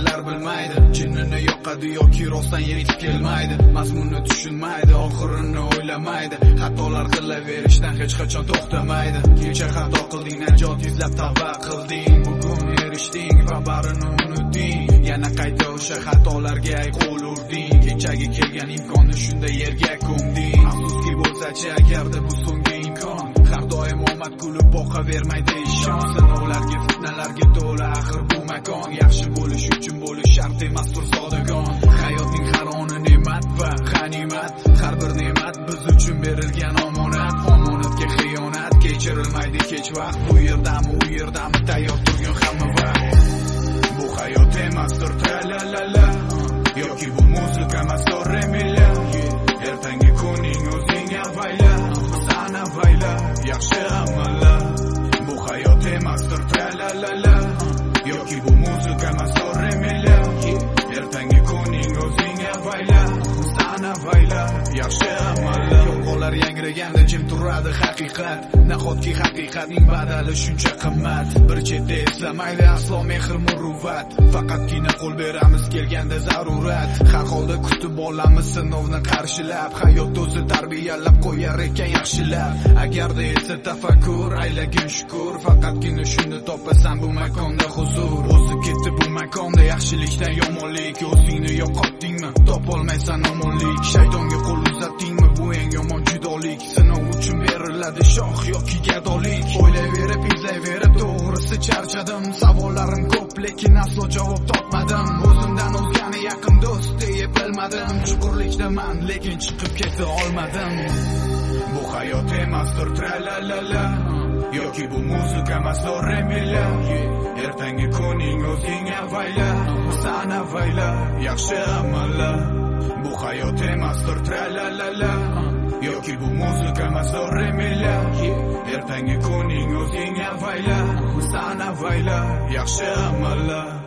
qarilar bilmaydi, jinnini yoqadi yoki rostdan yetib kelmaydi, mazmunni tushunmaydi, oxirini o'ylamaydi, xatolar qilaverishdan hech qachon to'xtamaydi. Kecha xato qilding, najot izlab tavba qilding, bugun erishding va barini unutding, yana qayta o'sha xatolarga qo'l urding, kechagi kelgan imkonni shunda yerga ko'mding. Afsuski bo'lsa-chi agarda bu so'nggi imkon, har doim omad kulib boqavermaydi ishon, sinovlarga fitnalarga to'la axir bu makon, yaxshi bo'lish uchun bo'lish shart emas turzodagon. Hayotning har oni ne'mat va g'animat, har bir ne'mat biz uchun berilgan omonat, omonatga xiyonat kechirilmaydi kech vaqt, bu yerdami u yerdami tayyor turgan hamma vaqt. Bu hayot emasdir tra-la-la-la, yoki bu muzika emas remila, ertangi kuning o'zing avayla, san avayla, yaxshi amallar. Bu hayot emasdir tra-la-la-la, yoki bu muzika emas remila, ertangi kuning o'zing avayla, san avayla, yaxshi amallar. Yolg'onlar yangraganda jim turadi haqiqat, nahotki haqiqatning badali shuncha qimmat. Bir chetda eslamaydi aslo mehr muruvvat, faqatgina qo'l beramiz kelganda zarurat. Har holda kutib olamiz sinovni qarshilab, hayot o'zi tarbiyalab qo'yar ekan yaxshilab. Agarda esa tafakkur aylagin shukur, faqatgina shuni topasan bu makonda huzur. O'zi ketdi bu makonda yaxshilikdan yomonlik, o'zingni yo'qotdingmi topolmaysan omonlik, shaytonga qo'l uzatdingmi bu eng yomon judolik. Sinov uchun beriladi shoh yoki gadolik, o'ylayverib izlayverib to'g'risi charchadim, savollarim ko'p lekin aslo javob topmadim, o'zimdan o'zgani yaqin do'st deb bilmadim, chuqurlikdaman lekin chiqib keta olmadim. Bu hayot emasdir tra-la-la-la, yoki bu muzika emas remila, ertangi kuning o'zing avayla, san avayla, yaxshi amallar. Bu hayot emasdir tra-la-la-la, yoki bu muzika emas remila, ertangi kuning o'zing avayla, san avayla, yaxshi amallar.